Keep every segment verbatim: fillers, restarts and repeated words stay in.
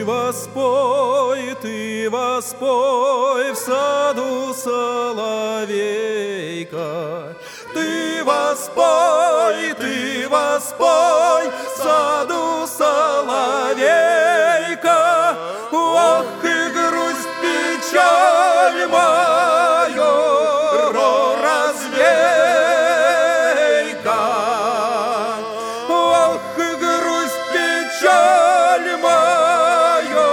воспой, ты воспой в саду соловейка. Ты воспой, ты воспой в саду соловейка. Ох, и грусть, печаль мою развей-ка. Ох, и грусть, печаль мою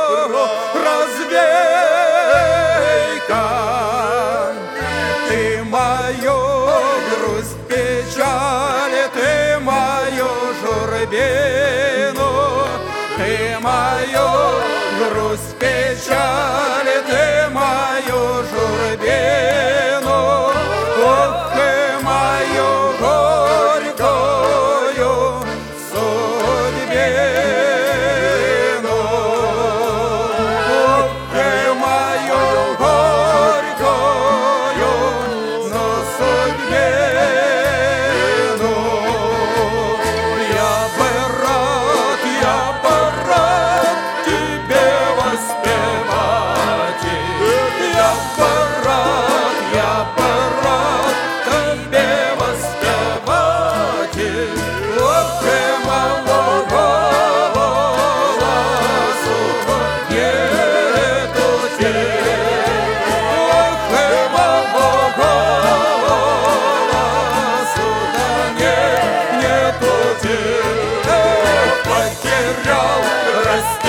развей-ка. Ты мою грусть, печаль, ты мою журбину, ты мою грусть, печаль, ты мою журбину, ох, ты мою горькую судьбину, ох, ты мою горькую, но судьбину. Я бы рад, я бы рад тебе воспевать, я бы рад, я бы рад тебе воспевать. Ох, ты моего голосу нету теперь, ох, ты моего голосу да не, нету теперь. Потерял, растерял.